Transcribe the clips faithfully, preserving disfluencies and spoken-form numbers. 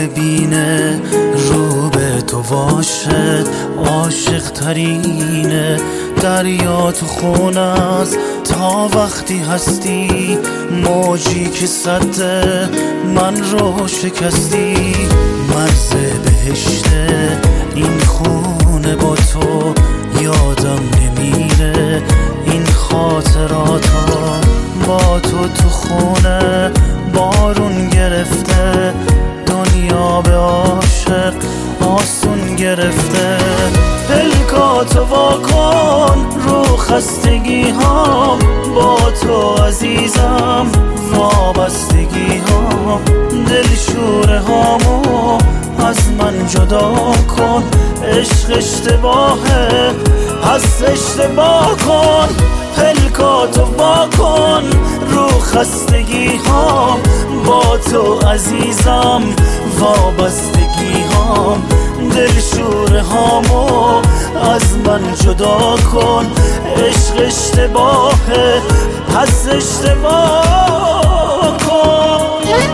ببینه رو به تو واشد عاشق ترینه. دریا تو خون است تا وقتی هستی، موجی که سده من رو شکستی. مرز بهشته این خونه با تو، یادم نمیره این خاطراتو. با تو تو خونه بارون گرفته، دنیا به عاشق آسون گرفته. پلکاتو واکن رو خستگی هام، با تو عزیزم وابستگی هام. دلشوره هامو از من جدا کن، عشق اشتباهه پس اشتباه کن. پلکاتو واکن رو خستگی هام، با تو عزیزم وابستگی هام. دلشوره هامو از من جدا کن، عشق اشتباهه پس اشتباه کن.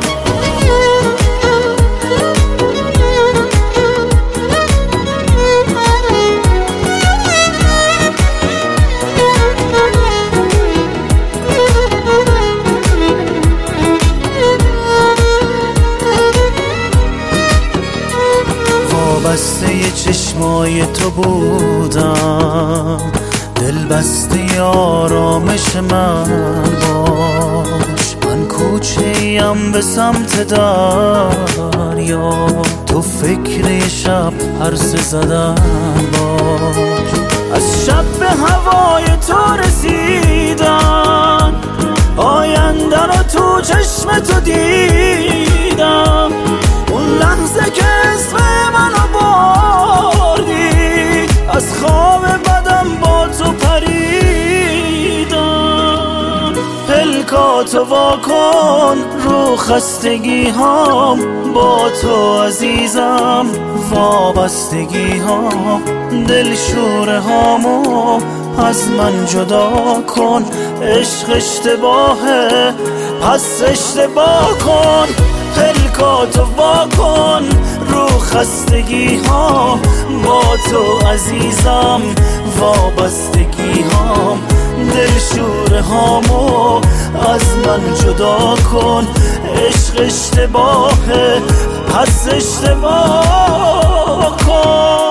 وابسته چشمای تو بودم، دل بسته آرامش من باش. من کوچه‌ایم به سمت دریا، تو فکر شب عرض زدن باش. از شب به هوای تو رسیدم، آینده رو تو چشم تو دیدم. اون لحظه که اسم منو بردی، از خواب بدم با تو پریدم. پلکاتو واکن رو خستگی هام، با تو عزیزم وابستگی هام. دلشوره هامو از من جدا کن، عشق اشتباهه پس اشتباه کن. پلکاتو واکن رو خستگی ها، با تو عزیزم وابستگی هام. دلشوره هامو از من جدا کن، عشق اشتباهه پس اشتباه کن.